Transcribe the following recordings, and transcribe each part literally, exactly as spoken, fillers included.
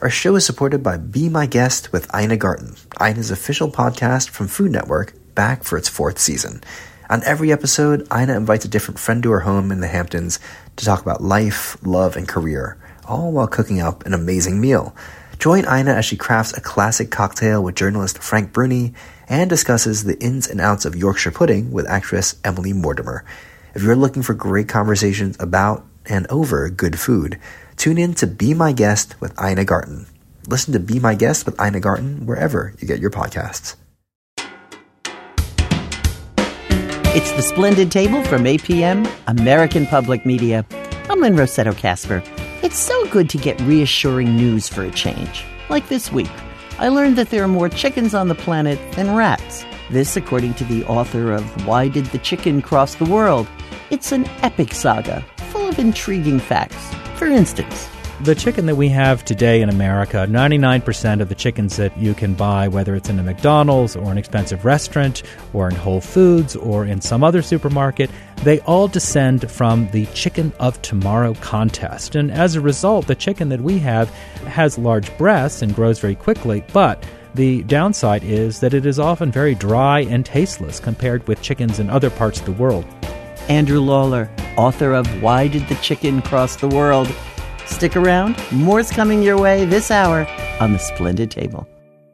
Our show is supported by Be My Guest with Ina Garten, Ina's official podcast from Food Network, back for its fourth season. On every episode, Ina invites a different friend to her home in the Hamptons to talk about life, love, and career, all while cooking up an amazing meal. Join Ina as she crafts a classic cocktail with journalist Frank Bruni and discusses the ins and outs of Yorkshire pudding with actress Emily Mortimer. If you're looking for great conversations about and over good food, tune in to Be My Guest with Ina Garten. Listen to Be My Guest with Ina Garten wherever you get your podcasts. It's The Splendid Table from A P M, American Public Media. I'm Lynn Rossetto Kasper. It's so good to get reassuring news for a change. Like this week, I learned that there are more chickens on the planet than rats. This, according to the author of Why Did the Chicken Cross the World? It's an epic saga, full of intriguing facts. For instance, the chicken that we have today in America, ninety-nine percent of the chickens that you can buy, whether it's in a McDonald's or an expensive restaurant or in Whole Foods or in some other supermarket, they all descend from the Chicken of Tomorrow contest. And as a result, the chicken that we have has large breasts and grows very quickly, but the downside is that it is often very dry and tasteless compared with chickens in other parts of the world. Andrew Lawler, author of Why Did the Chicken Cross the World? Stick around. More's coming your way this hour on The Splendid Table.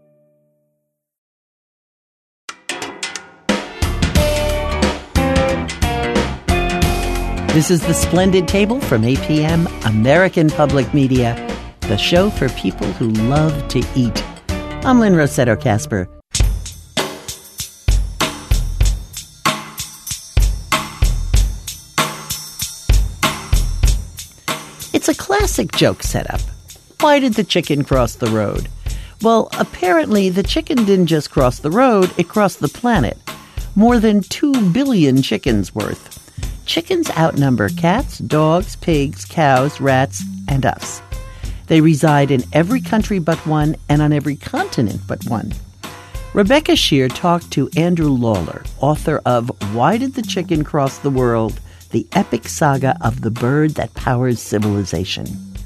This is The Splendid Table from A P M, American Public Media, the show for people who love to eat. I'm Lynn Rossetto Kasper. It's a classic joke setup. Why did the chicken cross the road? Well, apparently the chicken didn't just cross the road, it crossed the planet. More than two billion chickens worth. Chickens outnumber cats, dogs, pigs, cows, rats, and us. They reside in every country but one and on every continent but one. Rebecca Shear talked to Andrew Lawler, author of Why Did the Chicken Cross the World? The epic saga of the bird that powers civilization.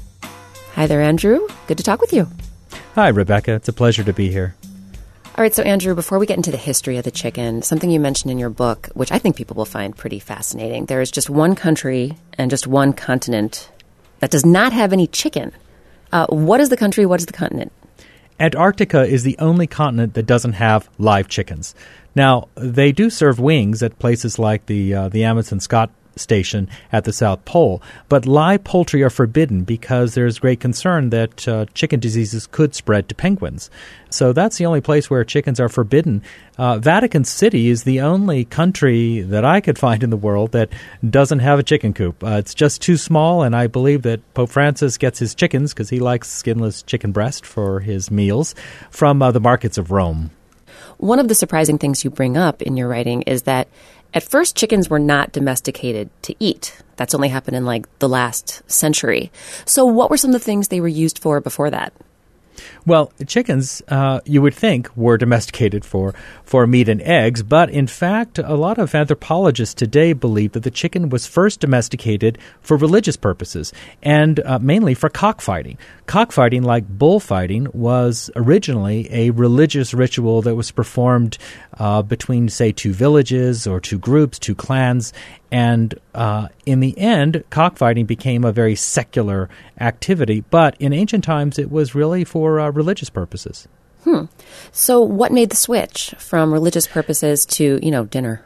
Hi there, Andrew. Good to talk with you. Hi, Rebecca. It's a pleasure to be here. All right, so Andrew, before we get into the history of the chicken, something you mentioned in your book, which I think people will find pretty fascinating. There is just one country and just one continent that does not have any chicken. Uh, what is the country? What is the continent? Antarctica is the only continent that doesn't have live chickens. Now, they do serve wings at places like the uh, the Amundsen Scott Station at the South Pole, but live poultry are forbidden because there's great concern that uh, chicken diseases could spread to penguins. So that's the only place where chickens are forbidden. Uh, Vatican City is the only country that I could find in the world that doesn't have a chicken coop. Uh, it's just too small, and I believe that Pope Francis gets his chickens, because he likes skinless chicken breast for his meals, from uh, the markets of Rome. One of the surprising things you bring up in your writing is that at first, chickens were not domesticated to eat. That's only happened in, like, the last century. So what were some of the things they were used for before that? Well, chickens, uh, you would think, were domesticated for, for meat and eggs, but in fact, a lot of anthropologists today believe that the chicken was first domesticated for religious purposes, and uh, mainly for cockfighting. Cockfighting, like bullfighting, was originally a religious ritual that was performed uh, between, say, two villages or two groups, two clans, and uh, in the end, cockfighting became a very secular activity, but in ancient times it was really for uh, religious purposes. Hmm. So what made the switch from religious purposes to, you know, dinner?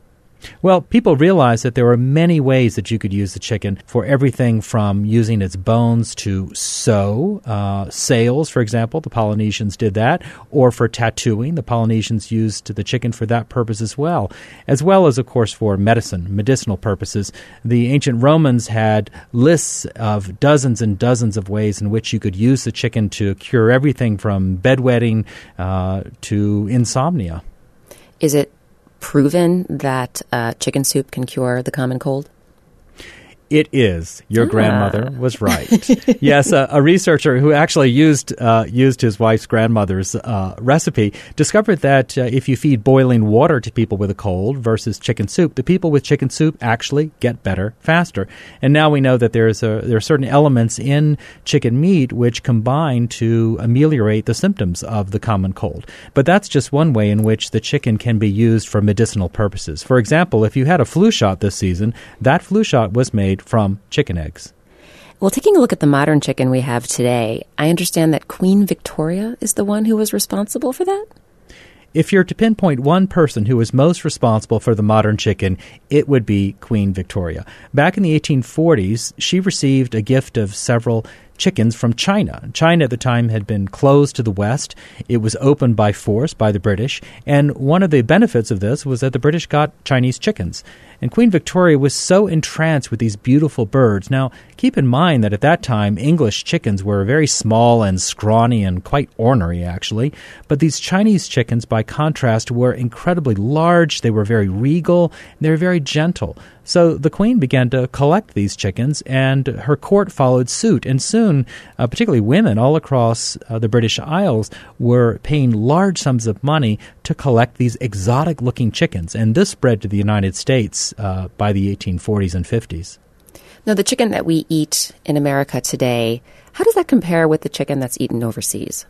Well, people realized that there were many ways that you could use the chicken, for everything from using its bones to sew, uh, sails, for example. The Polynesians did that, or for tattooing. The Polynesians used the chicken for that purpose as well, as well as, of course, for medicine, medicinal purposes. The ancient Romans had lists of dozens and dozens of ways in which you could use the chicken to cure everything from bedwetting uh, to insomnia. Is it proven that uh, chicken soup can cure the common cold? It is. Your Ah. grandmother was right. Yes, a, a researcher who actually used uh, used his wife's grandmother's uh, recipe discovered that uh, if you feed boiling water to people with a cold versus chicken soup, the people with chicken soup actually get better faster. And now we know that there's a, there are certain elements in chicken meat which combine to ameliorate the symptoms of the common cold. But that's just one way in which the chicken can be used for medicinal purposes. For example, if you had a flu shot this season, that flu shot was made from chicken eggs. Well, taking a look at the modern chicken we have today, I understand that Queen Victoria is the one who was responsible for that? If you're to pinpoint one person who was most responsible for the modern chicken, it would be Queen Victoria. Back in the eighteen forties, she received a gift of several chickens from China. China at the time had been closed to the West. It was opened by force by the British, and one of the benefits of this was that the British got Chinese chickens. And Queen Victoria was so entranced with these beautiful birds. Now, keep in mind that at that time, English chickens were very small and scrawny and quite ornery, actually. But these Chinese chickens, by contrast, were incredibly large. They were very regal. And they were very gentle. So the queen began to collect these chickens, and her court followed suit. And soon, uh, particularly women all across uh, the British Isles were paying large sums of money to collect these exotic-looking chickens. And this spread to the United States uh, by the eighteen forties and fifties. Now, the chicken that we eat in America today, how does that compare with the chicken that's eaten overseas?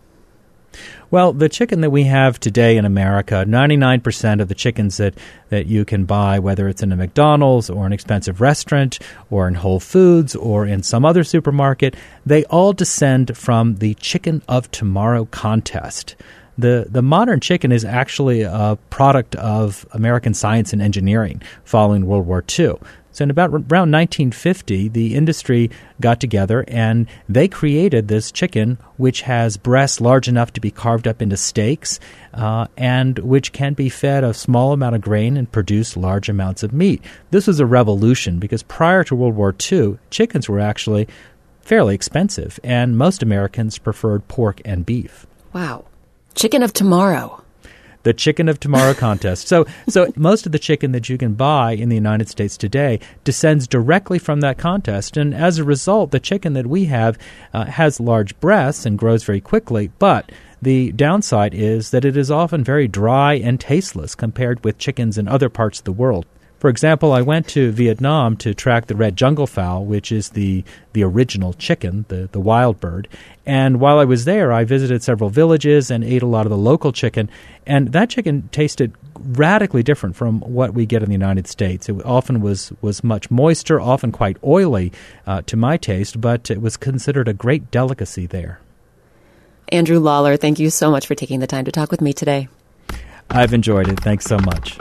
Well, the chicken that we have today in America, ninety-nine percent of the chickens that, that you can buy, whether it's in a McDonald's or an expensive restaurant or in Whole Foods or in some other supermarket, they all descend from the Chicken of Tomorrow contest. The the modern chicken is actually a product of American science and engineering following World War Two. So in about around nineteen fifty, the industry got together and they created this chicken which has breasts large enough to be carved up into steaks uh, and which can be fed a small amount of grain and produce large amounts of meat. This was a revolution because prior to World War Two, chickens were actually fairly expensive and most Americans preferred pork and beef. Wow. Chicken of Tomorrow. The Chicken of Tomorrow contest. So so most of the chicken that you can buy in the United States today descends directly from that contest. And as a result, the chicken that we have uh, has large breasts and grows very quickly. But the downside is that it is often very dry and tasteless compared with chickens in other parts of the world. For example, I went to Vietnam to track the red jungle fowl, which is the, the original chicken, the, the wild bird. And while I was there, I visited several villages and ate a lot of the local chicken. And that chicken tasted radically different from what we get in the United States. It often was, was much moister, often quite oily uh, to my taste, but it was considered a great delicacy there. Andrew Lawler, thank you so much for taking the time to talk with me today. I've enjoyed it. Thanks so much.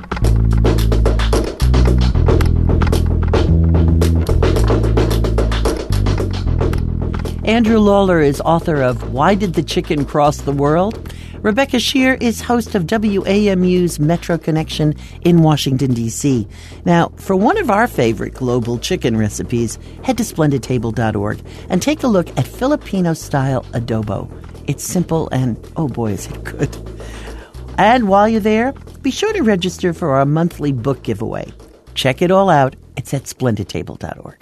Andrew Lawler is author of Why Did the Chicken Cross the World? Rebecca Shear is host of W A M U's Metro Connection in Washington, D C. Now, for one of our favorite global chicken recipes, head to splendid table dot org and take a look at Filipino-style adobo. It's simple and, oh boy, is it good. And while you're there, be sure to register for our monthly book giveaway. Check it all out. It's at splendid table dot org.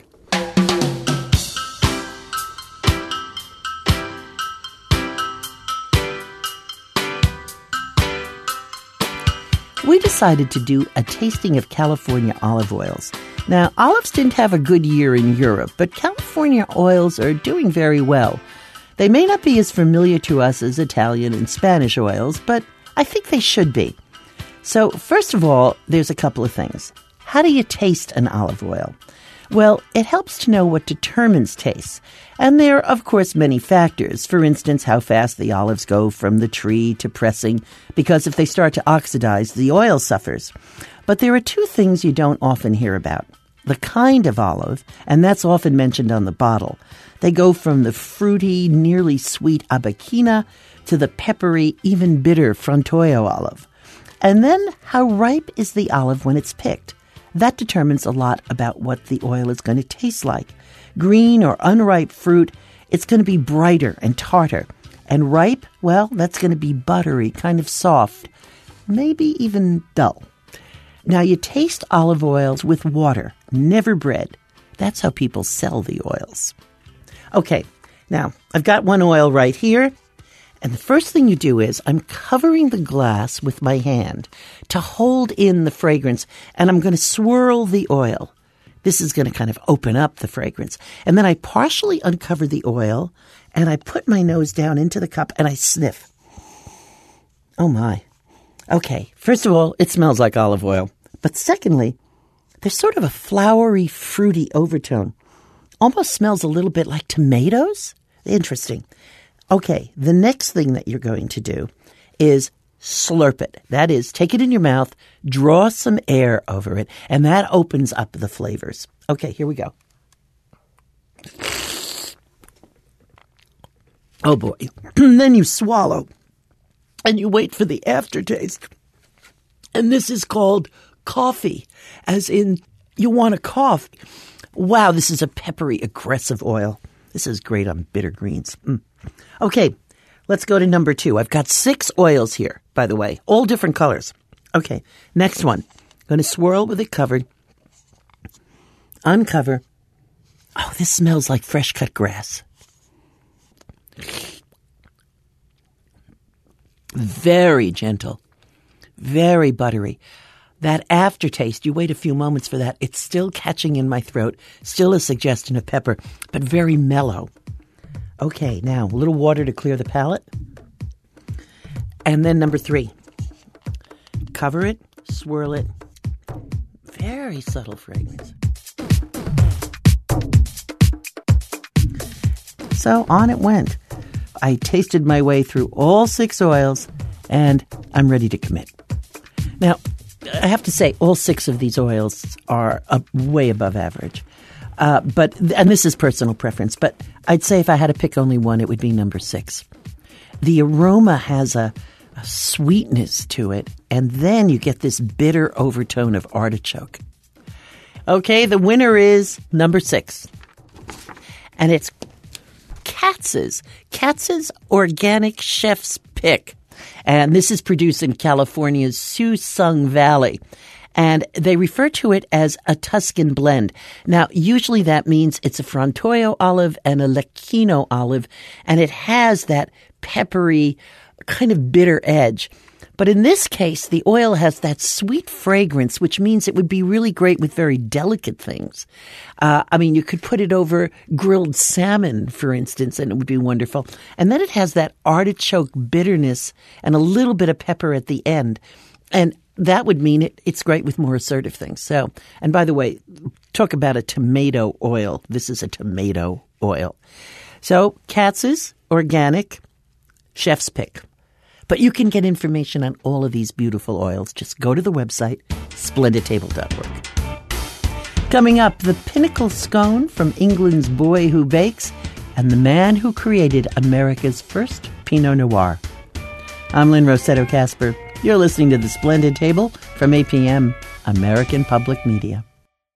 We decided to do a tasting of California olive oils. Now, olives didn't have a good year in Europe, but California oils are doing very well. They may not be as familiar to us as Italian and Spanish oils, but I think they should be. So, first of all, there's a couple of things. How do you taste an olive oil? Well, it helps to know what determines taste. And there are, of course, many factors. For instance, how fast the olives go from the tree to pressing, because if they start to oxidize, the oil suffers. But there are two things you don't often hear about. The kind of olive, and that's often mentioned on the bottle. They go from the fruity, nearly sweet Abaquina to the peppery, even bitter Frontoio olive. And then how ripe is the olive when it's picked? That determines a lot about what the oil is going to taste like. Green or unripe fruit, it's going to be brighter and tartar. And ripe, well, that's going to be buttery, kind of soft, maybe even dull. Now, you taste olive oils with water, never bread. That's how people sell the oils. Okay, now I've got one oil right here. And the first thing you do is I'm covering the glass with my hand to hold in the fragrance, and I'm going to swirl the oil. This is going to kind of open up the fragrance. And then I partially uncover the oil, and I put my nose down into the cup, and I sniff. Oh, my. Okay, first of all, it smells like olive oil. But secondly, there's sort of a flowery, fruity overtone. Almost smells a little bit like tomatoes. Interesting. Okay, the next thing that you're going to do is slurp it. That is, take it in your mouth, draw some air over it, and that opens up the flavors. Okay, here we go. Oh, boy. Then you swallow, and you wait for the aftertaste. And this is called coffee, as in you want to cough. Wow, this is a peppery, aggressive oil. This is great on bitter greens. Mm. Okay, let's go to number two. I've got six oils here, by the way, all different colors. Okay, next one. I'm going to swirl with it covered. Uncover. Oh, this smells like fresh cut grass. Very gentle. Very buttery. That aftertaste, you wait a few moments for that. It's still catching in my throat, still a suggestion of pepper, but very mellow. Okay, now a little water to clear the palate. And then number three. Cover it, swirl it. Very subtle fragrance. So on it went. I tasted my way through all six oils, and I'm ready to commit. Now, I have to say, all six of these oils are uh, way above average. Uh, but and this is personal preference, but I'd say if I had to pick only one, it would be number six. The aroma has a, a sweetness to it, and then you get this bitter overtone of artichoke. Okay, the winner is number six. And it's Katz's. Katz's Organic Chef's Pick. And this is produced in California's Susung Valley. And they refer to it as a Tuscan blend. Now, usually that means it's a Frontoio olive and a Lecchino olive, and it has that peppery, kind of bitter edge. But in this case, the oil has that sweet fragrance, which means it would be really great with very delicate things. Uh, I mean, you could put it over grilled salmon, for instance, and it would be wonderful. And then it has that artichoke bitterness and a little bit of pepper at the end. And that would mean it, it's great with more assertive things. So, and by the way, talk about a tomato oil. This is a tomato oil. So, Katz's Organic Chef's Pick. But you can get information on all of these beautiful oils. Just go to the website, splendid table dot org. Coming up, the pinnacle scone from England's Boy Who Bakes and the man who created America's first Pinot Noir. I'm Lynn Rossetto Kasper. You're listening to The Splendid Table from A P M, American Public Media.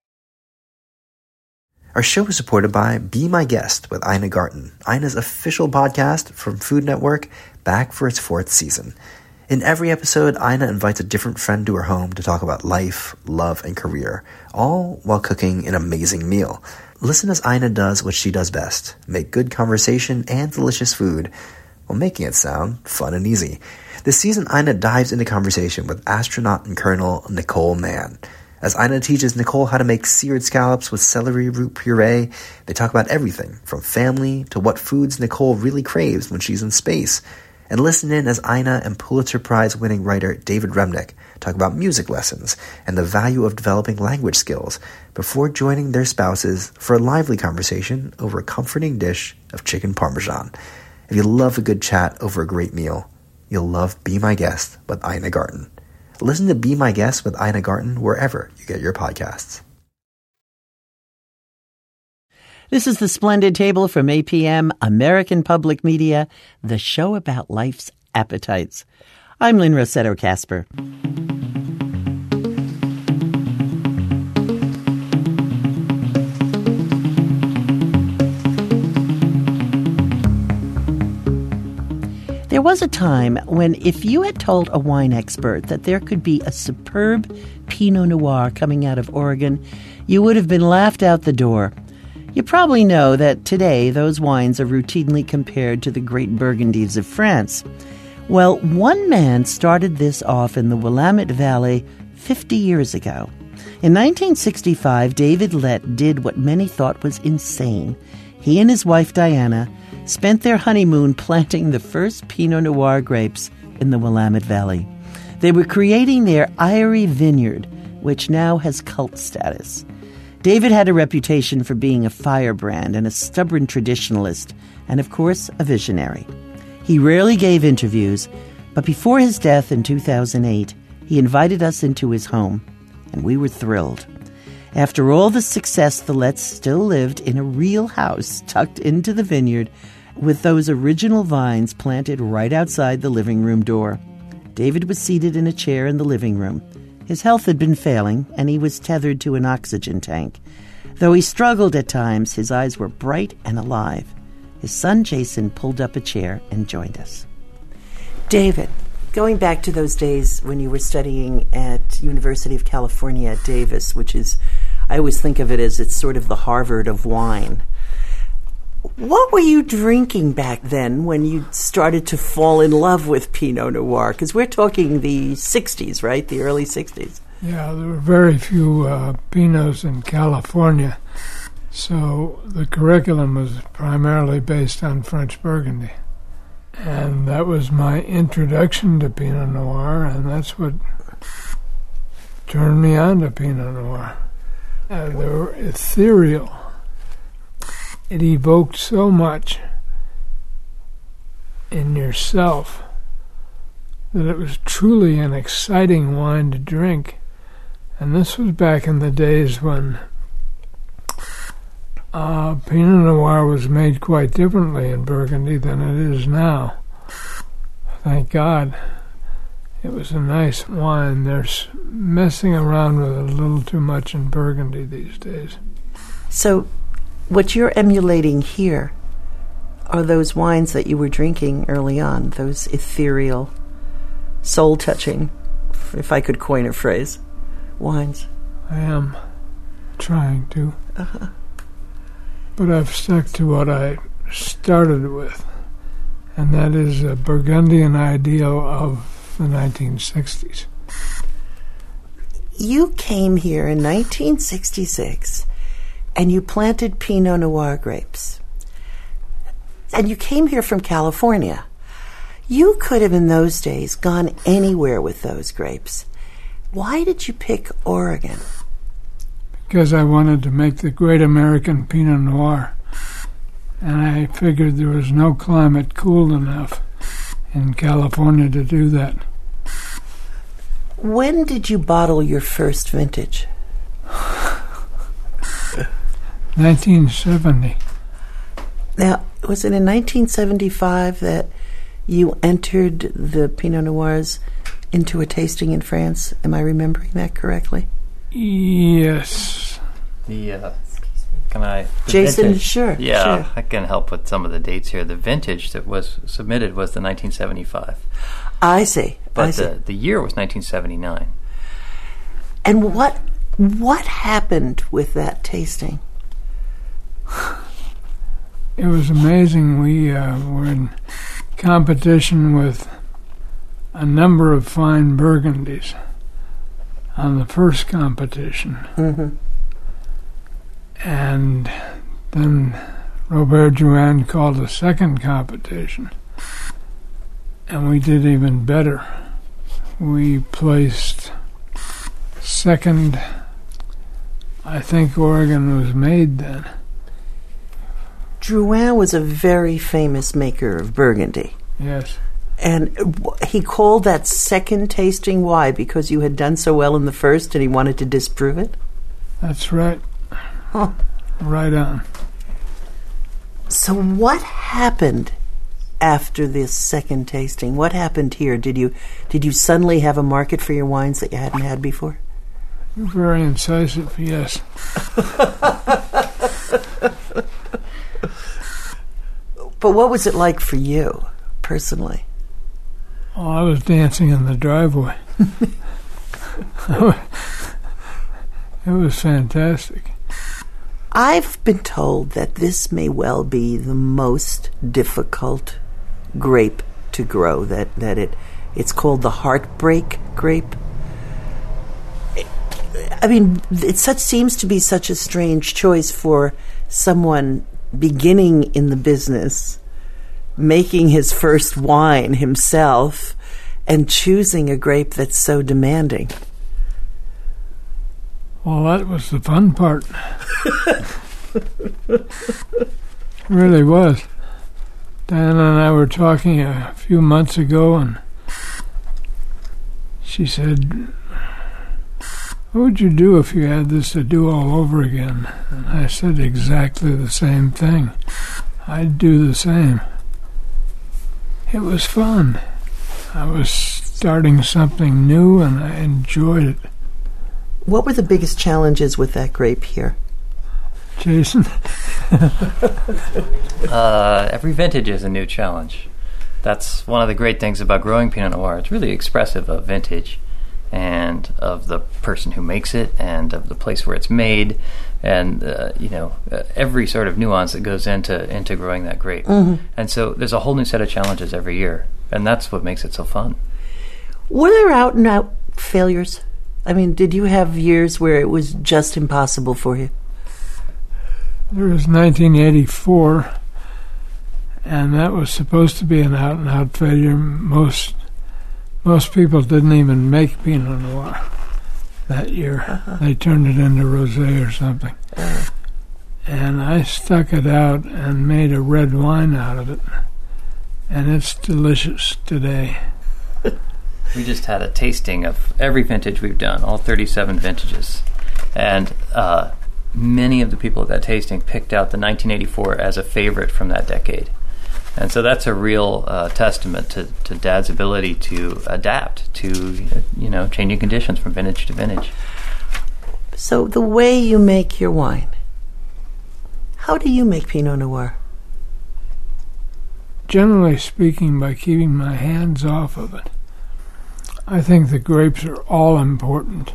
Our show is supported by Be My Guest with Ina Garten, Ina's official podcast from Food Network, back for its fourth season. In every episode, Ina invites a different friend to her home to talk about life, love, and career, all while cooking an amazing meal. Listen as Ina does what she does best, make good conversation and delicious food, while making it sound fun and easy. This season, Ina dives into conversation with astronaut and Colonel Nicole Mann. As Ina teaches Nicole how to make seared scallops with celery root puree, they talk about everything from family to what foods Nicole really craves when she's in space. And listen in as Ina and Pulitzer Prize-winning writer David Remnick talk about music lessons and the value of developing language skills before joining their spouses for a lively conversation over a comforting dish of chicken parmesan. If you love a good chat over a great meal, you'll love Be My Guest with Ina Garten. Listen to Be My Guest with Ina Garten wherever you get your podcasts. This is The Splendid Table from A P M, American Public Media, the show about life's appetites. I'm Lynn Rossetto Kasper. There was a time when if you had told a wine expert that there could be a superb Pinot Noir coming out of Oregon, you would have been laughed out the door. You probably know that today those wines are routinely compared to the great Burgundies of France. Well, one man started this off in the Willamette Valley fifty years ago. In nineteen sixty-five, David Lett did what many thought was insane. He and his wife Diana spent their honeymoon planting the first Pinot Noir grapes in the Willamette Valley. They were creating their Eyrie Vineyard, which now has cult status. David had a reputation for being a firebrand and a stubborn traditionalist, and of course, a visionary. He rarely gave interviews, but before his death in two thousand eight, he invited us into his home, and we were thrilled. After all the success, the Letts still lived in a real house tucked into the vineyard with those original vines planted right outside the living room door. David was seated in a chair in the living room. His health had been failing, and he was tethered to an oxygen tank. Though he struggled at times, his eyes were bright and alive. His son Jason pulled up a chair and joined us. David, going back to those days when you were studying at University of California at Davis, which is, I always think of it as it's sort of the Harvard of wine. What were you drinking back then when you started to fall in love with Pinot Noir? Because we're talking the sixties, right? The early sixties. Yeah, there were very few uh, Pinots in California, so the curriculum was primarily based on French Burgundy. And that was my introduction to Pinot Noir, and that's what turned me on to Pinot Noir. Uh, they were ethereal. It evoked so much in yourself that it was truly an exciting wine to drink. And this was back in the days when uh, Pinot Noir was made quite differently in Burgundy than it is now. Thank God. It was a nice wine. They're messing around with it a little too much in Burgundy these days. So what you're emulating here are those wines that you were drinking early on, those ethereal, soul-touching, if I could coin a phrase, wines. I am trying to. Uh-huh. But I've stuck to what I started with, and that is a Burgundian ideal of the nineteen sixties. You came here in nineteen sixty-six, and you planted Pinot Noir grapes. And you came here from California. You could have, in those days, gone anywhere with those grapes. Why did you pick Oregon? Because I wanted to make the great American Pinot Noir. And I figured there was no climate cool enough in California to do that. When did you bottle your first vintage? nineteen seventy. Now, was it in nineteen seventy-five that you entered the Pinot Noirs into a tasting in France? Am I remembering that correctly? Yes. The, uh, can I... the Jason, vintage- sure. Yeah, sure. I can help with some of the dates here. The vintage that was submitted was the nineteen seventy-five. I see. But I see. the, the year was nineteen seventy-nine. And what what happened with that tasting? It was amazing. We uh, were in competition with a number of fine Burgundies on the first competition. Mm-hmm. And then Robert Drouhin called a second competition. And we did even better. We placed second. I think Oregon was made then. Drouhin was a very famous maker of Burgundy. Yes. And he called that second tasting, why? Because you had done so well in the first and he wanted to disprove it? That's right. Huh. Right on. So what happened after this second tasting? What happened here? Did you did you suddenly have a market for your wines that you hadn't had before? You're very incisive, yes. But what was it like for you, personally? Oh, I was dancing in the driveway. It was fantastic. I've been told that this may well be the most difficult grape to grow, that, that it it's called the heartbreak grape. I mean, it such seems to be such a strange choice for someone beginning in the business, making his first wine himself, and choosing a grape that's so demanding. Well, that was the fun part. Really was. Diana and I were talking a few months ago, and she said, what would you do if you had this to do all over again? And I said exactly the same thing. I'd do the same. It was fun. I was starting something new, and I enjoyed it. What were the biggest challenges with that grape here? Jason? uh, every vintage is a new challenge. That's one of the great things about growing Pinot Noir. It's really expressive of vintage and of the person who makes it and of the place where it's made and, uh, you know, uh, every sort of nuance that goes into, into growing that grape. Mm-hmm. And so there's a whole new set of challenges every year, and that's what makes it so fun. Were there out-and-out failures? I mean, did you have years where it was just impossible for you? There was nineteen eighty-four, and that was supposed to be an out-and-out failure. Most most people didn't even make Pinot Noir that year. Uh-huh. They turned it into rosé or something. Uh-huh. And I stuck it out and made a red wine out of it, and it's delicious today. We just had a tasting of every vintage we've done, all thirty-seven vintages. And uh, many of the people at that tasting picked out the nineteen eighty-four as a favorite from that decade. And so that's a real uh, testament to, to Dad's ability to adapt to, you know, changing conditions from vintage to vintage. So the way you make your wine, how do you make Pinot Noir? Generally speaking, by keeping my hands off of it. I think the grapes are all important.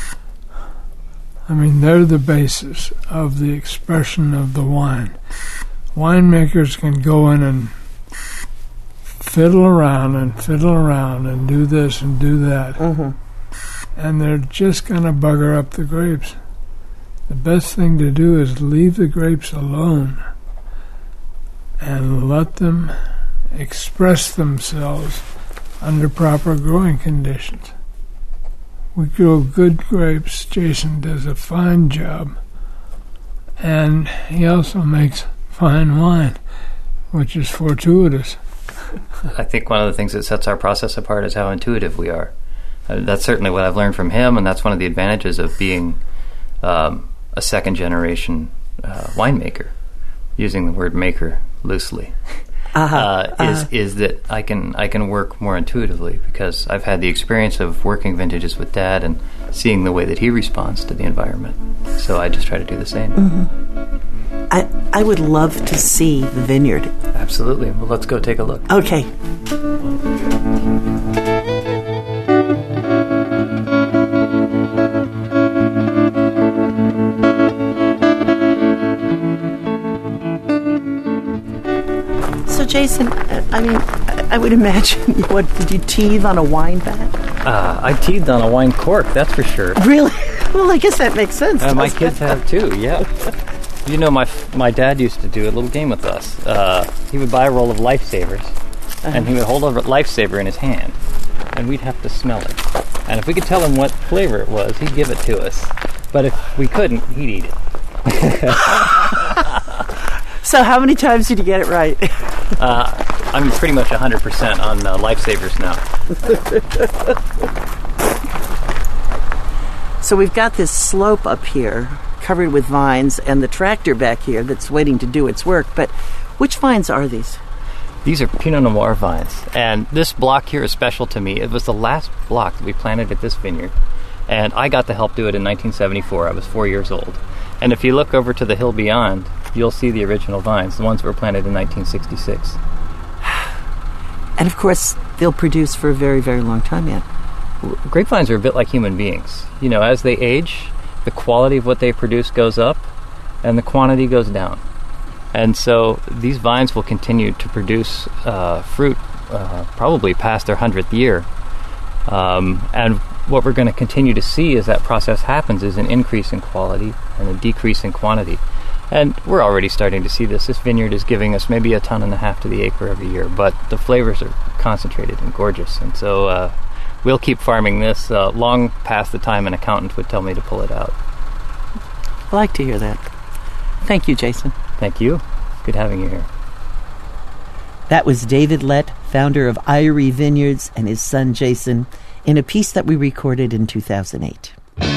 I mean, they're the basis of the expression of the wine. Winemakers can go in and fiddle around and fiddle around and do this and do that. Mm-hmm. And they're just going to bugger up the grapes. The best thing to do is leave the grapes alone and let them express themselves under proper growing conditions. We grow good grapes. Jason does a fine job. And he also makes fine wine, which is fortuitous. I think one of the things that sets our process apart is how intuitive we are. Uh, that's certainly what I've learned from him, and that's one of the advantages of being um, a second-generation uh, winemaker, using the word maker loosely. Uh-huh, uh, uh-huh. is is that I can I can work more intuitively because I've had the experience of working vintages with Dad and seeing the way that he responds to the environment. So I just try to do the same. Mm-hmm. I I would love to see the vineyard. Absolutely. Well, let's go take a look. Okay. So, Jason, I mean, I would imagine, what, did you teethe on a wine vat? Uh, I teethed on a wine cork, that's for sure. Really? Well, I guess that makes sense. Uh, my kids have too, yeah. You know, my my dad used to do a little game with us. Uh, he would buy a roll of Lifesavers, uh-huh. and he would hold a Lifesaver in his hand, and we'd have to smell it. And if we could tell him what flavor it was, he'd give it to us. But if we couldn't, he'd eat it. So how many times did you get it right? uh, I'm pretty much one hundred percent on uh, Lifesavers now. So we've got this slope up here covered with vines and the tractor back here that's waiting to do its work. But which vines are these? These are Pinot Noir vines. And this block here is special to me. It was the last block that we planted at this vineyard. And I got to help do it in nineteen seventy-four. I was four years old. And if you look over to the hill beyond, you'll see the original vines, the ones that were planted in nineteen sixty-six. And of course, they'll produce for a very, very long time yet. Grapevines are a bit like human beings. You know, as they age, the quality of what they produce goes up and the quantity goes down. And so these vines will continue to produce uh, fruit uh, probably past their hundredth year. Um, and what we're going to continue to see as that process happens is an increase in quality and a decrease in quantity. And we're already starting to see this. This vineyard is giving us maybe a ton and a half to the acre every year, but the flavors are concentrated and gorgeous. And so uh, we'll keep farming this uh, long past the time an accountant would tell me to pull it out. I like to hear that. Thank you, Jason. Thank you. Good having you here. That was David Lett, founder of Eyrie Vineyards, and his son Jason, in a piece that we recorded in two thousand eight.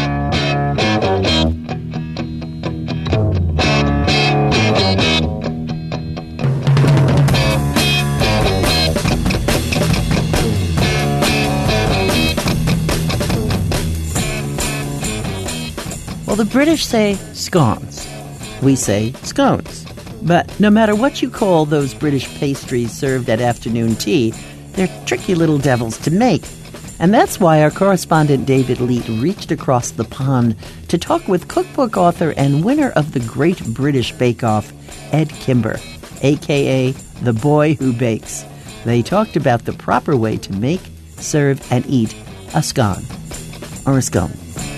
Well, the British say scones. We say scones. But no matter what you call those British pastries served at afternoon tea, they're tricky little devils to make. And that's why our correspondent David Leet reached across the pond to talk with cookbook author and winner of the Great British Bake Off, Ed Kimber, a k a the boy who bakes. They talked about the proper way to make, serve, and eat a scone. Or a scone.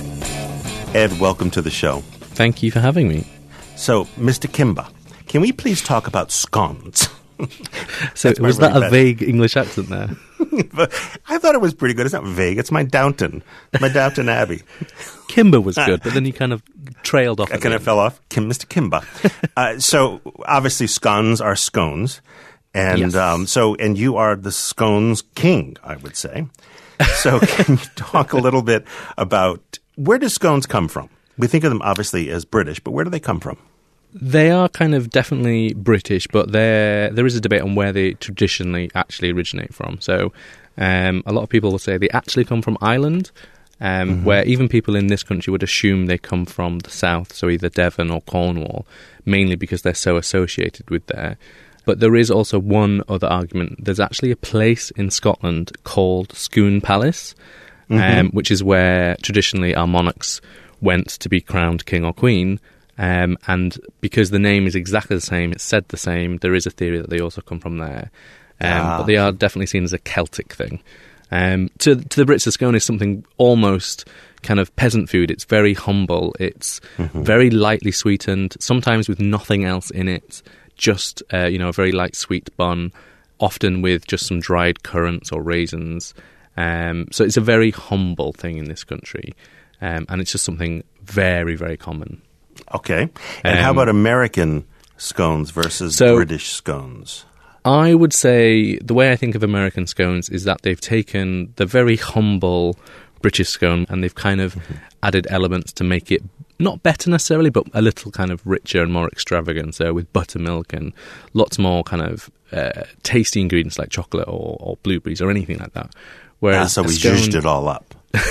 Ed, welcome to the show. Thank you for having me. So, Mister Kimber, can we please talk about scones? So was that a best. vague English accent there? But I thought it was pretty good. It's not vague. It's my Downton. My Downton Abbey. Kimber was good, but then you kind of trailed off. I kind of fell off. Kim, Mister Kimber. uh, so obviously scones are scones. And yes. um, so, and you are the scones king, I would say. So can you talk a little bit about where do scones come from? We think of them obviously as British, but where do they come from? They are kind of definitely British, but there there is a debate on where they traditionally actually originate from. So um, a lot of people will say they actually come from Ireland, um, mm-hmm. where even people in this country would assume they come from the south, so either Devon or Cornwall, mainly because they're so associated with there. But there is also one other argument. There's actually a place in Scotland called Scone Palace, mm-hmm. um, which is where traditionally our monarchs went to be crowned king or queen. Um, and because the name is exactly the same, it's said the same, there is a theory that they also come from there. Um, ah. But they are definitely seen as a Celtic thing. Um, to, to the Brits, a scone is something almost kind of peasant food. It's very humble. It's mm-hmm. very lightly sweetened, sometimes with nothing else in it. Just, uh, you know, a very light sweet bun, often with just some dried currants or raisins. Um, so it's a very humble thing in this country. Um, and it's just something very, very common. Okay. And um, how about American scones versus so British scones? I would say the way I think of American scones is that they've taken the very humble British scone and they've kind of mm-hmm. added elements to make it not better necessarily, but a little kind of richer and more extravagant. So with buttermilk and lots more kind of uh, tasty ingredients like chocolate or, or blueberries or anything like that. Whereas ah, so we scone, zhuzhed it all up.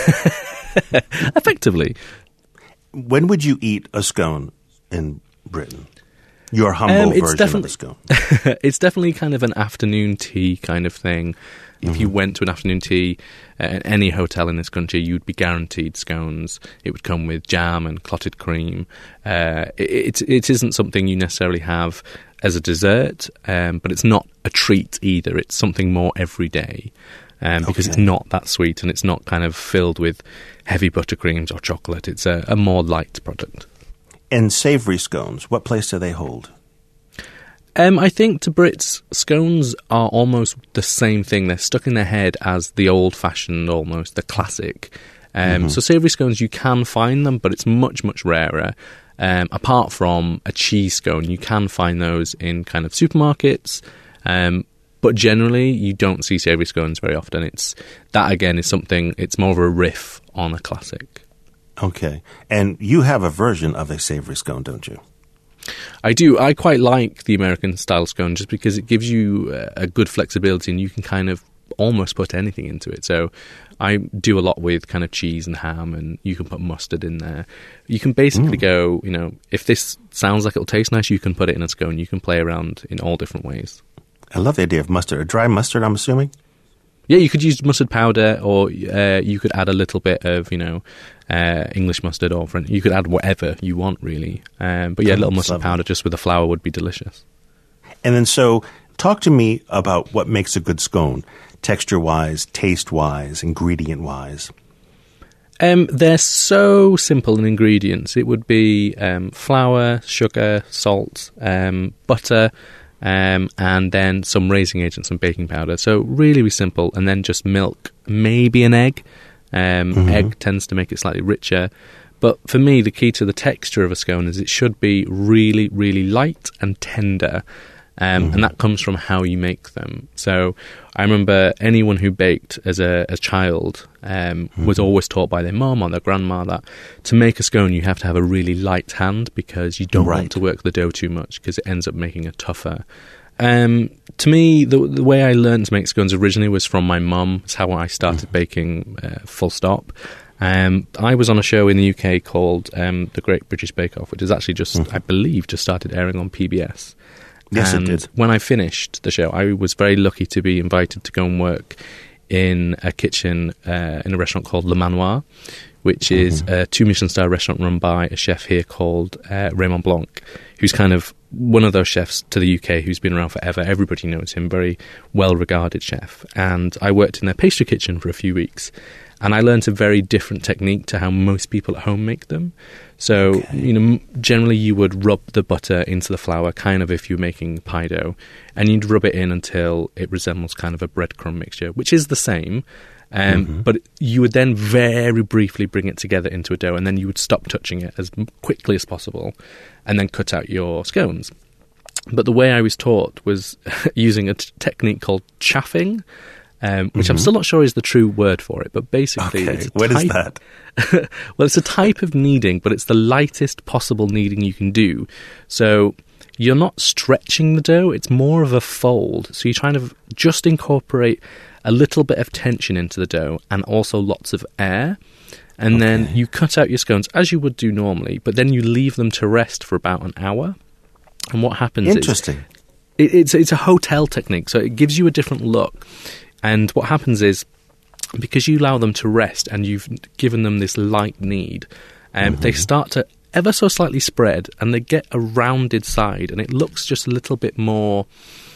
Effectively. When would you eat a scone in Britain? Your humble um, it's version of a scone. It's definitely kind of an afternoon tea kind of thing. If mm-hmm. you went to an afternoon tea at any hotel in this country, you'd be guaranteed scones. It would come with jam and clotted cream. Uh, it, it, it isn't something you necessarily have as a dessert, um, but it's not a treat either. It's something more everyday. Um, because okay. it's not that sweet and it's not kind of filled with heavy buttercreams or chocolate. It's a, a more light product. And savoury scones, what place do they hold? Um, I think to Brits, scones are almost the same thing. They're stuck in their head as the old-fashioned, almost, the classic. Um, mm-hmm. So savoury scones, you can find them, but it's much, much rarer. Um, apart from a cheese scone, you can find those in kind of supermarkets. Um But generally, you don't see savoury scones very often. It's that, again, is something, it's more of a riff on a classic. Okay. And you have a version of a savoury scone, don't you? I do. I quite like the American-style scone just because it gives you a good flexibility and you can kind of almost put anything into it. So I do a lot with kind of cheese and ham, and you can put mustard in there. You can basically mm. go, you know, if this sounds like it'll taste nice, you can put it in a scone. You can play around in all different ways. I love the idea of mustard. A dry mustard, I'm assuming? Yeah, you could use mustard powder, or uh, you could add a little bit of, you know, uh, English mustard, or French. You could add whatever you want, really. Um, but yeah, a little mustard lovely. powder just with the flour would be delicious. And then, so talk to me about what makes a good scone, texture-wise, taste-wise, ingredient-wise. Um, they're so simple in ingredients. It would be um, flour, sugar, salt, um, butter. Um, and then some raising agent, some baking powder. So really, really simple. And then just milk, maybe an egg. Um, mm-hmm. Egg tends to make it slightly richer. But for me, the key to the texture of a scone is it should be really, really light and tender. Um, mm-hmm. And that comes from how you make them. So I remember anyone who baked as a, a child um, mm-hmm. was always taught by their mum or their grandma that to make a scone you have to have a really light hand because you don't right. want to work the dough too much because it ends up making it tougher. Um, to me, the, the way I learned to make scones originally was from my mum. It's how I started mm-hmm. baking, uh, full stop. Um, I was on a show in the U K called um, The Great British Bake Off, which is actually just, mm-hmm. I believe, just started airing on P B S. Yes, and it did. When I finished the show, I was very lucky to be invited to go and work in a kitchen uh, in a restaurant called Le Manoir, which is mm-hmm. a two Michelin star restaurant run by a chef here called uh, Raymond Blanc, who's kind of one of those chefs to the U K who's been around forever. Everybody knows him, very well-regarded chef. And I worked in their pastry kitchen for a few weeks, and I learned a very different technique to how most people at home make them. So, okay. you know, generally you would rub the butter into the flour, kind of if you're making pie dough, and you'd rub it in until it resembles kind of a breadcrumb mixture, which is the same. Um, mm-hmm. But you would then very briefly bring it together into a dough, and then you would stop touching it as quickly as possible, and then cut out your scones. But the way I was taught was using a t- technique called chaffing, Um, which mm-hmm. I'm still not sure is the true word for it, but basically... Okay, it's a what type, is that? Well, it's a type of kneading, but it's the lightest possible kneading you can do. So you're not stretching the dough, it's more of a fold. So you're trying to just incorporate a little bit of tension into the dough and also lots of air. And okay. then you cut out your scones as you would do normally, but then you leave them to rest for about an hour. And what happens Interesting. is... It, it's, it's a hotel technique, so it gives you a different look. And what happens is, because you allow them to rest and you've given them this light knead, um, mm-hmm. they start to ever so slightly spread and they get a rounded side and it looks just a little bit more,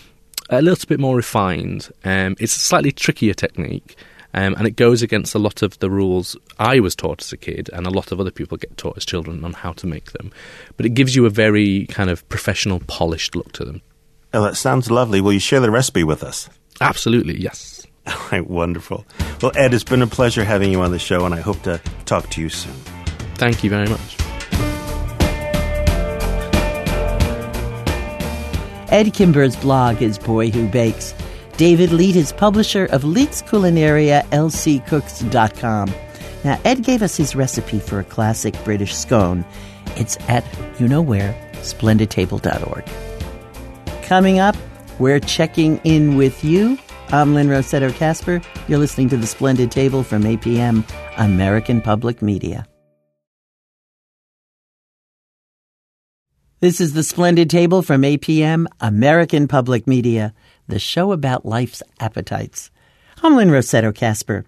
a little bit more refined. Um, it's a slightly trickier technique, um, and it goes against a lot of the rules I was taught as a kid and a lot of other people get taught as children on how to make them. But it gives you a very kind of professional, polished look to them. Oh, that sounds lovely. Will you share the recipe with us? Absolutely, yes. All right, wonderful. Well, Ed, it's been a pleasure having you on the show, and I hope to talk to you soon. Thank you very much. Ed Kimber's blog is Boy Who Bakes. David Leet is publisher of Leet's Culinaria, L C cooks dot com. Now, Ed gave us his recipe for a classic British scone. It's at, you know where, splendid table dot org. Coming up, we're checking in with you. I'm Lynn Rossetto Kasper. You're listening to The Splendid Table from A P M, American Public Media. This is The Splendid Table from A P M, American Public Media, the show about life's appetites. I'm Lynn Rossetto Kasper.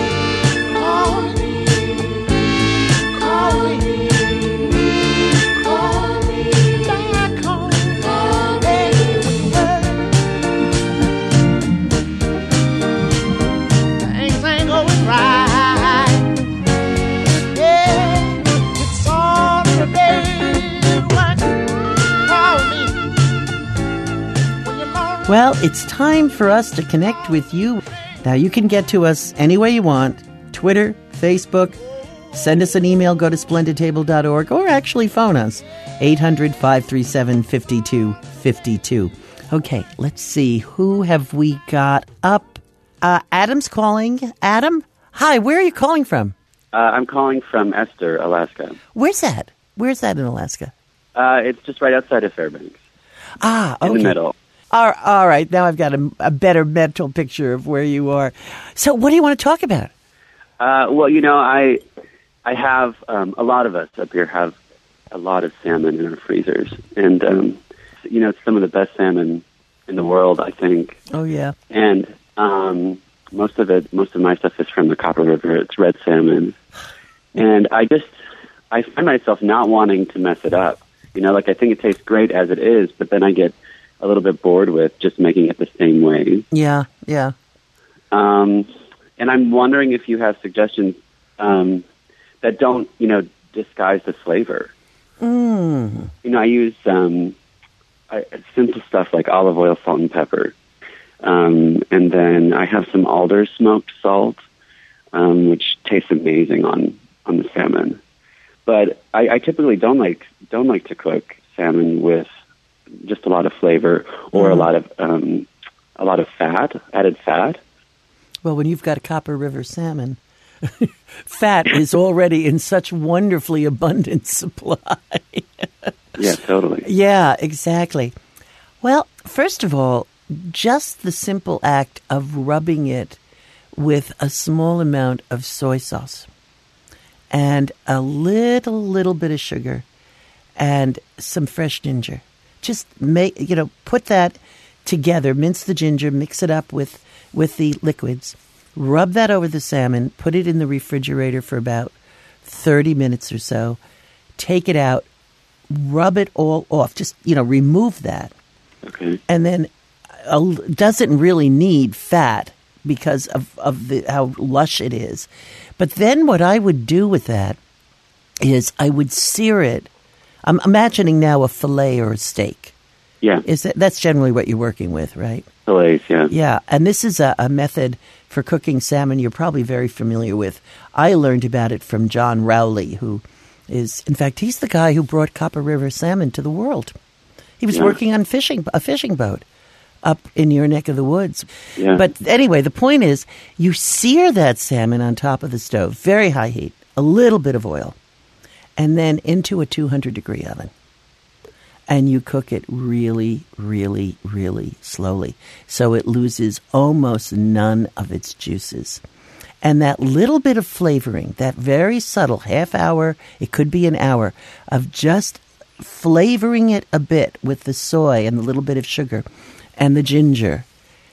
Well, it's time for us to connect with you. Now, you can get to us any way you want. Twitter, Facebook, send us an email, go to splendid table dot org, or actually phone us, eight hundred, five three seven, five two five two. Okay, let's see. Who have we got up? Uh, Adam's calling. Adam? Hi, where are you calling from? Uh, I'm calling from Esther, Alaska. Where's that? Where's that in Alaska? Uh, it's just right outside of Fairbanks. Ah, okay. In the middle. All right, now I've got a, a better mental picture of where you are. So what do you want to talk about? Uh, well, you know, I I have, um, a lot of us up here have a lot of salmon in our freezers. And, um, you know, it's some of the best salmon in the world, I think. Oh, yeah. And um, most of it, most of my stuff is from the Copper River. It's red salmon. And I just, I find myself not wanting to mess it up. You know, like I think it tastes great as it is, but then I get a little bit bored with just making it the same way. Yeah, yeah. Um, and I'm wondering if you have suggestions um, that don't, you know, disguise the flavor. Mm. You know, I use um, I, simple stuff like olive oil, salt, and pepper. Um, and then I have some alder smoked salt, um, which tastes amazing on, on the salmon. But I, I typically don't like don't like to cook salmon with just a lot of flavor or mm. a lot of um, a lot of fat, added fat. Well, when you've got a Copper River salmon, fat is already in such wonderfully abundant supply. Yeah, totally. Yeah, exactly. Well, first of all, just the simple act of rubbing it with a small amount of soy sauce and a little, little bit of sugar and some fresh ginger. Just make, you know, put that together, mince the ginger, mix it up with, with the liquids, rub that over the salmon, put it in the refrigerator for about thirty minutes or so, take it out, rub it all off, just, you know, remove that. Okay. And then uh, doesn't really need fat because of, of the how lush it is. But then what I would do with that is I would sear it. I'm imagining now a fillet or a steak. Yeah. Is that, that's generally what you're working with, right? Fillets, yeah. Yeah, and this is a, a method for cooking salmon you're probably very familiar with. I learned about it from John Rowley, who is, in fact, he's the guy who brought Copper River salmon to the world. He was yeah. working on fishing a fishing boat up in your neck of the woods. Yeah. But anyway, the point is, you sear that salmon on top of the stove, very high heat, a little bit of oil, and then into a two hundred degree oven. And you cook it really, really, really slowly, so it loses almost none of its juices. And that little bit of flavoring, that very subtle half hour, it could be an hour, of just flavoring it a bit with the soy and the little bit of sugar and the ginger,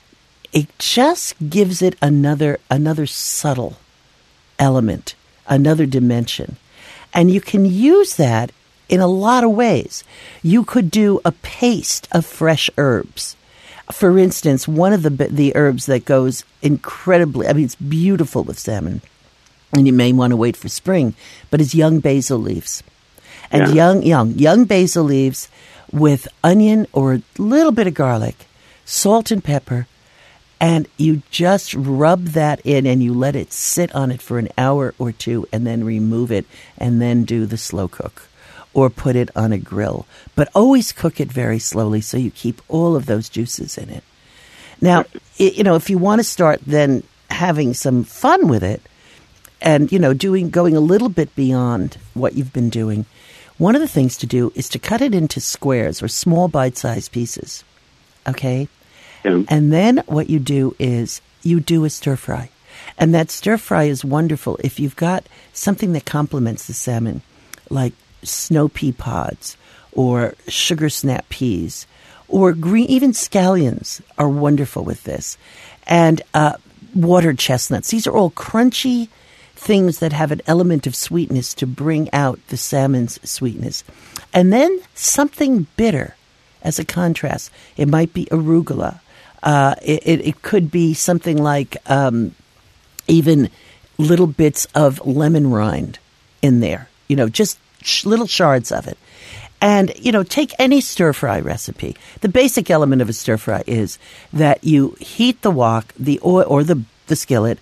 it just gives it another another subtle element, another dimension. And you can use that in a lot of ways. You could do a paste of fresh herbs. For instance, one of the the herbs that goes incredibly, I mean, it's beautiful with salmon, and you may want to wait for spring, but it's young basil leaves. And yeah. young, young, young basil leaves with onion or a little bit of garlic, salt and pepper, and you just rub that in and you let it sit on it for an hour or two and then remove it and then do the slow cook or put it on a grill. But always cook it very slowly so you keep all of those juices in it. Now, you know, if you want to start then having some fun with it and, you know, doing going a little bit beyond what you've been doing, one of the things to do is to cut it into squares or small bite-sized pieces, okay? Yeah. And then what you do is you do a stir-fry. And that stir-fry is wonderful if you've got something that complements the salmon, like snow pea pods or sugar snap peas or green, even scallions are wonderful with this. And uh, water chestnuts. These are all crunchy things that have an element of sweetness to bring out the salmon's sweetness. And then something bitter as a contrast. It might be arugula. Uh, it, it, it could be something like um, even little bits of lemon rind in there, you know, just sh- little shards of it. And, you know, take any stir-fry recipe. The basic element of a stir-fry is that you heat the wok, the oil, or the, the skillet.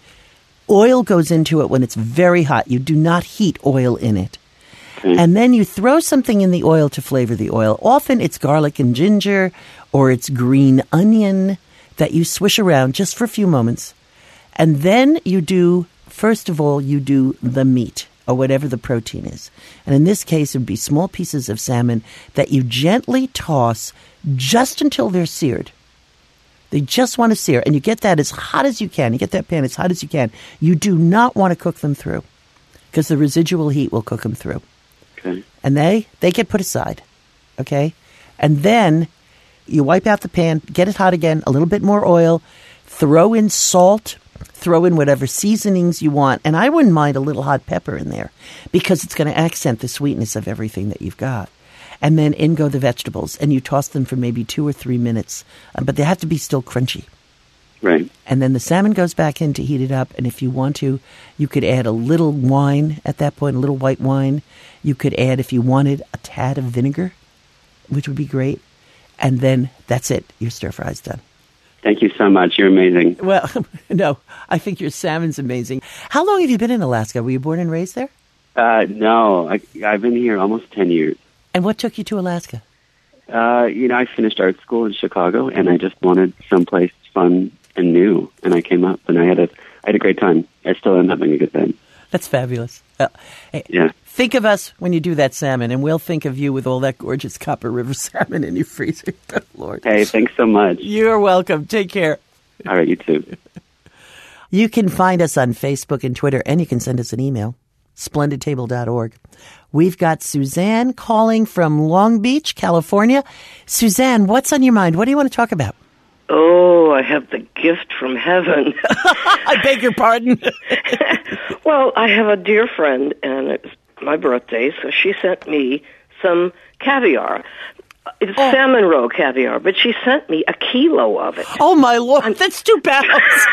Oil goes into it when it's very hot. You do not heat oil in it. Mm. And then you throw something in the oil to flavor the oil. Often it's garlic and ginger or it's green onion that you swish around just for a few moments. And then you do, first of all, you do the meat or whatever the protein is. And in this case, it would be small pieces of salmon that you gently toss just until they're seared. They just want to sear, and you get that as hot as you can. You get that pan as hot as you can. You do not want to cook them through because the residual heat will cook them through. Okay. And they, they get put aside, okay? And then you wipe out the pan, get it hot again, a little bit more oil, throw in salt, throw in whatever seasonings you want. And I wouldn't mind a little hot pepper in there because it's going to accent the sweetness of everything that you've got. And then in go the vegetables, and you toss them for maybe two or three minutes, uh, but they have to be still crunchy. Right. And then the salmon goes back in to heat it up, and if you want to, you could add a little wine at that point, a little white wine. You could add, if you wanted, a tad of vinegar, which would be great. And then that's it. Your stir fry's done. Thank you so much. You're amazing. Well, no, I think your salmon's amazing. How long have you been in Alaska? Were you born and raised there? Uh, no, I, I've been here almost ten years. And what took you to Alaska? Uh, you know, I finished art school in Chicago, and I just wanted someplace fun and new. And I came up, and I had a, I had a great time. I still am having a good time. That's fabulous. Uh, hey, yeah. Think of us when you do that salmon, and we'll think of you with all that gorgeous Copper River salmon in your freezer. Good Lord. Hey, thanks so much. You're welcome. Take care. All right, you too. You can find us on Facebook and Twitter, and you can send us an email, splendid table dot org. We've got Suzanne calling from Long Beach, California. Suzanne, what's on your mind? What do you want to talk about? Oh, I have the gift from heaven. I beg your pardon. Well, I have a dear friend, and it's my birthday, so she sent me some caviar. It's oh. salmon roe caviar, but she sent me a kilo of it. Oh, my Lord. I'm, That's two pounds.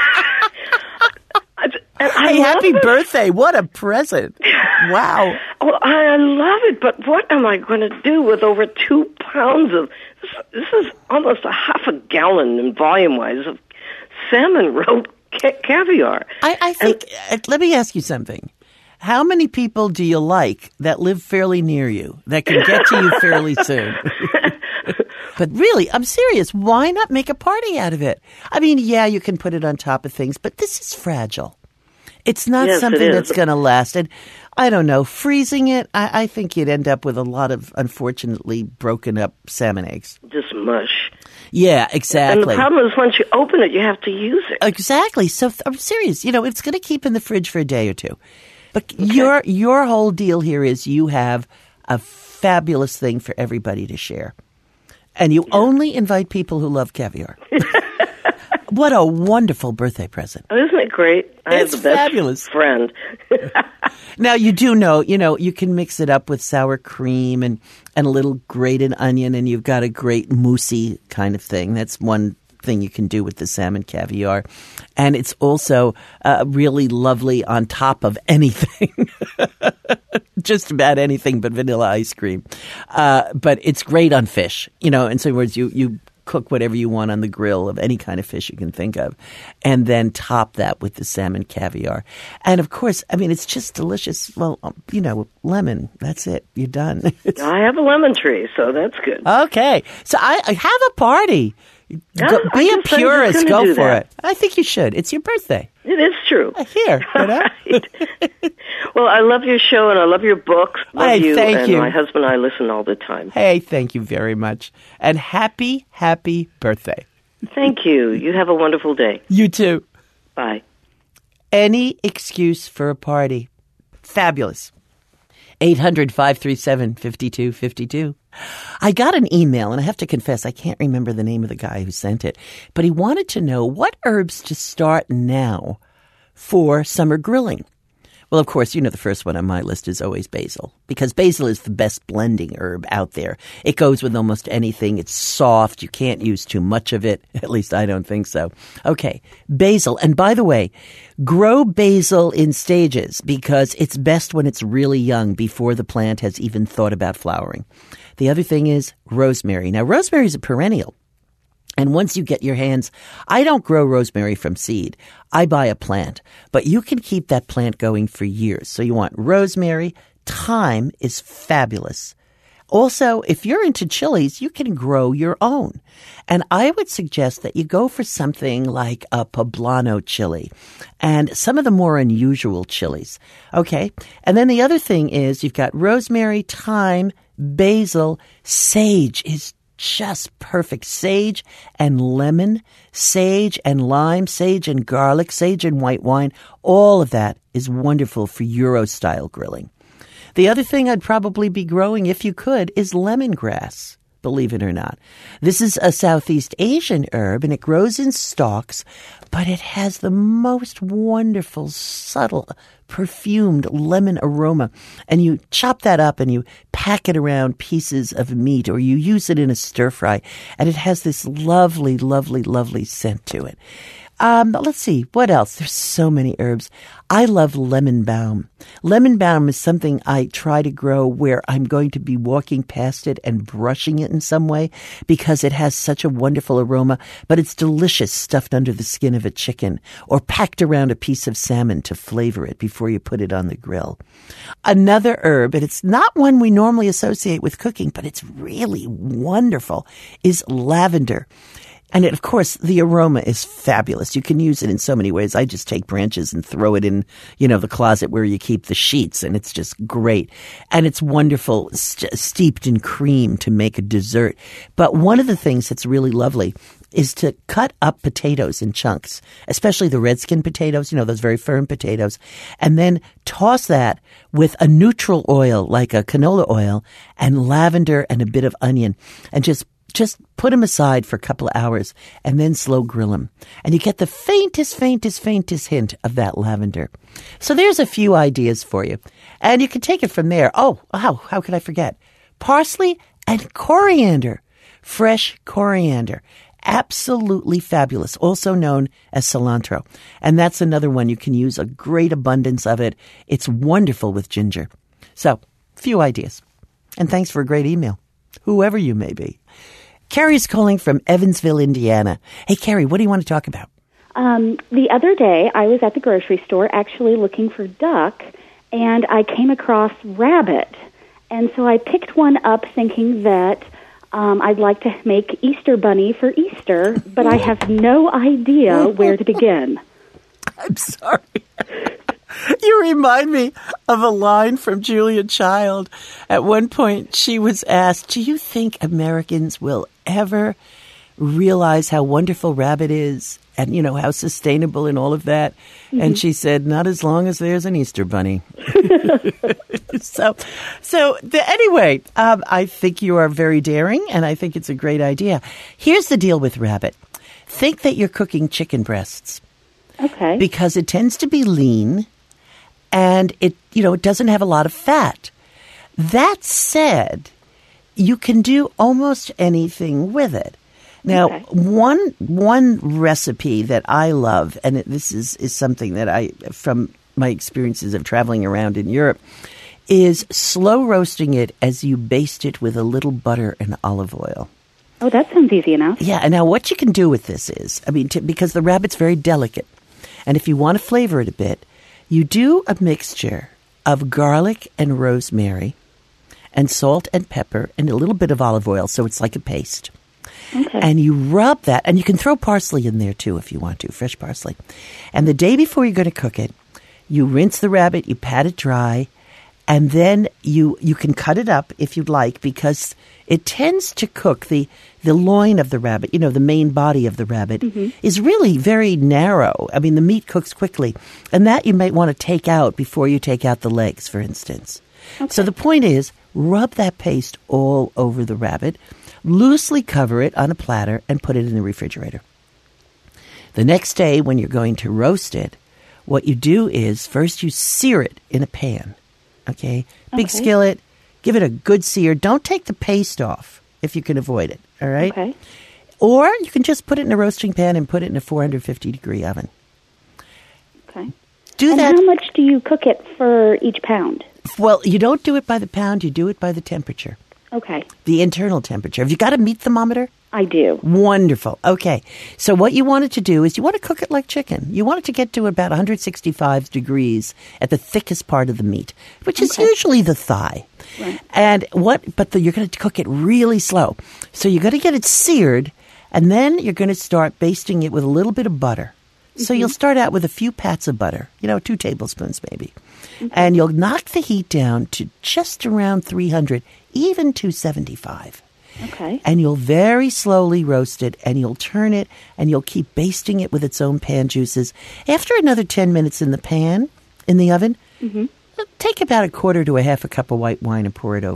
And I hey, happy it. birthday. What a present. Wow. Well, I love it, but what am I going to do with over two pounds of, this, this is almost a half a gallon in volume-wise of salmon roe ca- caviar. I, I think, and, let me ask you something. How many people do you like that live fairly near you, that can get to you fairly soon? But really, I'm serious. Why not make a party out of it? I mean, yeah, you can put it on top of things, but this is fragile. It's not yes, something it that's going to last. And I don't know, freezing it, I, I think you'd end up with a lot of, unfortunately, broken up salmon eggs. Just mush. Yeah, exactly. And the problem is once you open it, you have to use it. Exactly. So I'm serious. You know, it's going to keep in the fridge for a day or two. But okay. your your whole deal here is you have a fabulous thing for everybody to share. And you yeah. only invite people who love caviar. What a wonderful birthday present. Oh, isn't it great? I it's have the best fabulous. friend. Now, you do know, you know, you can mix it up with sour cream and, and a little grated onion, and you've got a great moussey kind of thing. That's one thing you can do with the salmon caviar. And it's also uh, really lovely on top of anything. Just about anything but vanilla ice cream. Uh, but it's great on fish, you know, in other words, you, you cook whatever you want on the grill of any kind of fish you can think of, and then top that with the salmon caviar. And of course, I mean, it's just delicious. Well, you know, lemon, that's it. You're done. I have a lemon tree, so that's good. Okay. So I, I have a party. Yeah, Go, be a a purist. Go for that. it. I think you should. It's your birthday. It is true. Here, you know? Right. Well, I love your show and I love your books. Love hey, you. Thank and you. My husband and I listen all the time. Hey, thank you very much. And happy, happy birthday. Thank you. You have a wonderful day. You too. Bye. Any excuse for a party. Fabulous. eight hundred, five three seven, five two five two. I got an email, and I have to confess, I can't remember the name of the guy who sent it, but he wanted to know what herbs to start now for summer grilling. Well, of course, you know the first one on my list is always basil, because basil is the best blending herb out there. It goes with almost anything. It's soft. You can't use too much of it. At least I don't think so. Okay, basil. And by the way, grow basil in stages because it's best when it's really young before the plant has even thought about flowering. The other thing is rosemary. Now, rosemary is a perennial. And once you get your hands, I don't grow rosemary from seed. I buy a plant. But you can keep that plant going for years. So you want rosemary. Thyme is fabulous. Also, if you're into chilies, you can grow your own. And I would suggest that you go for something like a poblano chili and some of the more unusual chilies. Okay? And then the other thing is you've got rosemary, thyme, basil, sage is just perfect. Sage and lemon, sage and lime, sage and garlic, sage and white wine. All of that is wonderful for Euro-style grilling. The other thing I'd probably be growing, if you could, is lemongrass. believe it or not. This is a Southeast Asian herb, and it grows in stalks, but it has the most wonderful, subtle, perfumed lemon aroma. And you chop that up and you pack it around pieces of meat, or you use it in a stir fry, and it has this lovely, lovely, lovely scent to it. Um, let's see, what else? There's so many herbs. I love lemon balm. Lemon balm is something I try to grow where I'm going to be walking past it and brushing it in some way because it has such a wonderful aroma, but it's delicious stuffed under the skin of a chicken or packed around a piece of salmon to flavor it before you put it on the grill. Another herb, and it's not one we normally associate with cooking, but it's really wonderful, is lavender. And it, of course, the aroma is fabulous. You can use it in so many ways. I just take branches and throw it in, you know, the closet where you keep the sheets, and it's just great. And it's wonderful, st- steeped in cream to make a dessert. But one of the things that's really lovely is to cut up potatoes in chunks, especially the red skin potatoes, you know, those very firm potatoes, and then toss that with a neutral oil, like a canola oil, and lavender and a bit of onion, and just Just put them aside for a couple of hours and then slow grill them. And you get the faintest, faintest, faintest hint of that lavender. So there's a few ideas for you. And you can take it from there. Oh, wow, how could I forget? Parsley and coriander. Fresh coriander. Absolutely fabulous. Also known as cilantro. And that's another one. You can use a great abundance of it. It's wonderful with ginger. So, few ideas. And thanks for a great email, whoever you may be. Carrie's calling from Evansville, Indiana. Hey, Carrie, what do you want to talk about? Um, the other day, I was at the grocery store actually looking for duck, and I came across rabbit. And so I picked one up thinking that um, I'd like to make Easter bunny for Easter, but I have no idea where to begin. I'm sorry. You remind me of a line from Julia Child. At one point, she was asked, do you think Americans will ever realize how wonderful rabbit is and, you know, how sustainable and all of that? Mm-hmm. And she said, not as long as there's an Easter bunny. so, so the, anyway, um, I think you are very daring, and I think it's a great idea. Here's the deal with rabbit. Think that you're cooking chicken breasts. Okay. Because it tends to be lean. And it, you know, it doesn't have a lot of fat. That said, you can do almost anything with it. Now, okay. one one recipe that I love, and it, this is, is something that I, from my experiences of traveling around in Europe, is slow roasting it as you baste it with a little butter and olive oil. Oh, that sounds easy enough. Yeah, and now what you can do with this is, I mean, to, because the rabbit's very delicate, and if you want to flavor it a bit, you do a mixture of garlic and rosemary and salt and pepper and a little bit of olive oil, so it's like a paste. Okay. And you rub that, and you can throw parsley in there too if you want to, fresh parsley. And the day before you're going to cook it, you rinse the rabbit, you pat it dry, and then you you can cut it up if you'd like, because it tends to cook the the loin of the rabbit, you know, the main body of the rabbit, mm-hmm. is really very narrow. I mean, the meat cooks quickly. And that you might want to take out before you take out the legs, for instance. Okay. So the point is, rub that paste all over the rabbit, loosely cover it on a platter, and put it in the refrigerator. The next day, when you're going to roast it, what you do is first you sear it in a pan. Okay? Big okay. skillet. Give it a good sear. Don't take the paste off if you can avoid it. All right? Okay. Or you can just put it in a roasting pan and put it in a four hundred fifty degree oven. Okay. Do and that. How much do you cook it for each pound? Well, you don't do it by the pound. You do it by the temperature. Okay. The internal temperature. Have you got a meat thermometer? I do. Wonderful. Okay. So what you want it to do is you want to cook it like chicken. You want it to get to about one hundred sixty-five degrees at the thickest part of the meat, which is okay. usually the thigh. Right. And what? But the, you're going to cook it really slow. So you're going to get it seared, and then you're going to start basting it with a little bit of butter. Mm-hmm. So you'll start out with a few pats of butter, you know, two tablespoons maybe. Mm-hmm. And you'll knock the heat down to just around three hundred, even two seventy-five. Okay. And you'll very slowly roast it, and you'll turn it, and you'll keep basting it with its own pan juices. After another ten minutes in the pan, in the oven, mm-hmm. take about a quarter to a half a cup of white wine and pour it over it.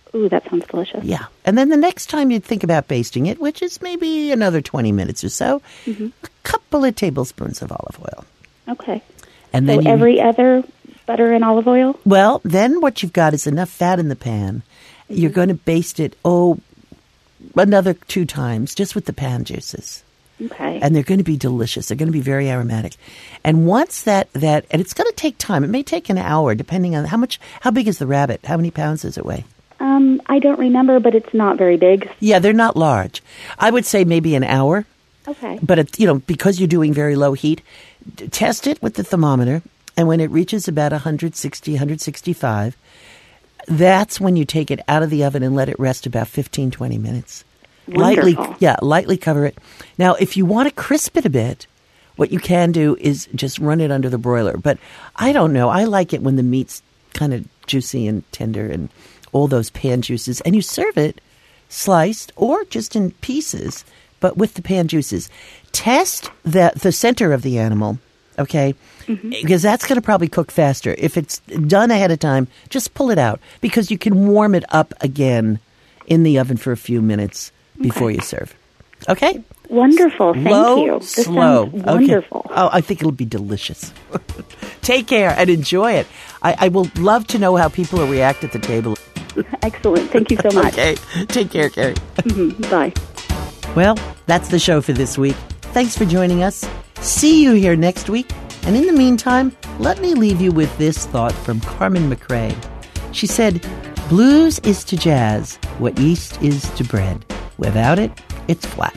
Ooh, that sounds delicious. Yeah. And then the next time you think about basting it, which is maybe another twenty minutes or so, Mm-hmm. a couple of tablespoons of olive oil. Okay. And So then you, every other butter and olive oil? well, then what you've got is enough fat in the pan. You're going to baste it, oh, another two times, just with the pan juices. Okay. And they're going to be delicious. They're going to be very aromatic. And once that, that and it's going to take time. It may take an hour, depending on how much, how big is the rabbit? How many pounds does it weigh? Um, I don't remember, but it's not very big. Yeah, they're not large. I would say maybe an hour. Okay. But, it, you know, because you're doing very low heat, d- test it with the thermometer. And when it reaches about one sixty, one sixty-five, that's when you take it out of the oven and let it rest about fifteen, twenty minutes. Lightly, Wonderful. yeah, lightly cover it. Now, if you want to crisp it a bit, what you can do is just run it under the broiler. But I don't know. I like it when the meat's kind of juicy and tender and all those pan juices. And you serve it sliced or just in pieces, but with the pan juices. Test the, the center of the animal, okay? Mm-hmm. Because that's going to probably cook faster. If it's done ahead of time, just pull it out because you can warm it up again in the oven for a few minutes before Okay. you serve. Okay? Wonderful. Thank Low, you. This slow. sounds wonderful. Okay. Oh, I think it'll be delicious. Take care and enjoy it. I, I will love to know how people will react at the table. Excellent. Thank you so much. Okay. Take care, Carrie. Mhm. Bye. Well, that's the show for this week. Thanks for joining us. See you here next week. And in the meantime, let me leave you with this thought from Carmen McRae. She said, "Blues is to jazz what yeast is to bread. Without it, it's flat."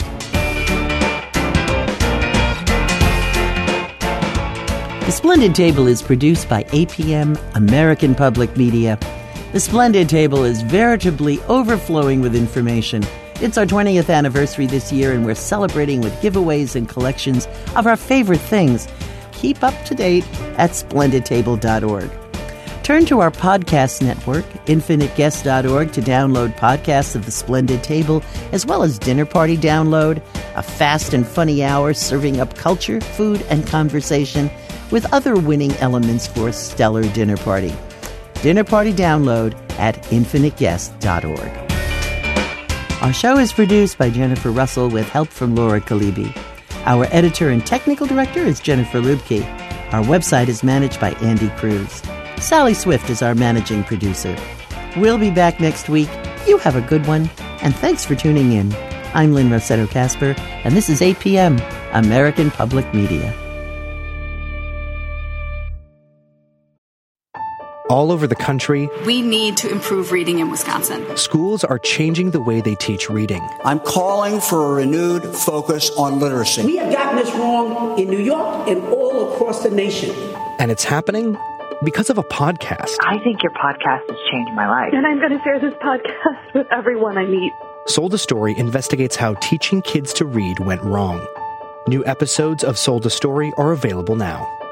The Splendid Table is produced by A P M, American Public Media. The Splendid Table is veritably overflowing with information. It's our twentieth anniversary this year, and we're celebrating with giveaways and collections of our favorite things. Keep up to date at splendid table dot org. Turn to our podcast network, infinite guest dot org, to download podcasts of The Splendid Table, as well as Dinner Party Download, a fast and funny hour serving up culture, food, and conversation with other winning elements for a stellar dinner party. Dinner Party Download at infinite guest dot org. Our show is produced by Jennifer Russell with help from Laura Kalibi. Our editor and technical director is Jennifer Lubke. Our website is managed by Andy Cruz. Sally Swift is our managing producer. We'll be back next week. You have a good one, and thanks for tuning in. I'm Lynn Rossetto Kasper, and this is A P M, American Public Media. All over the country, we need to improve reading in Wisconsin. Schools are changing the way they teach reading. I'm calling for a renewed focus on literacy. We have gotten this wrong in New York and all across the nation. And it's happening because of a podcast. I think your podcast has changed my life. And I'm going to share this podcast with everyone I meet. Sold a Story investigates how teaching kids to read went wrong. New episodes of Sold a Story are available now.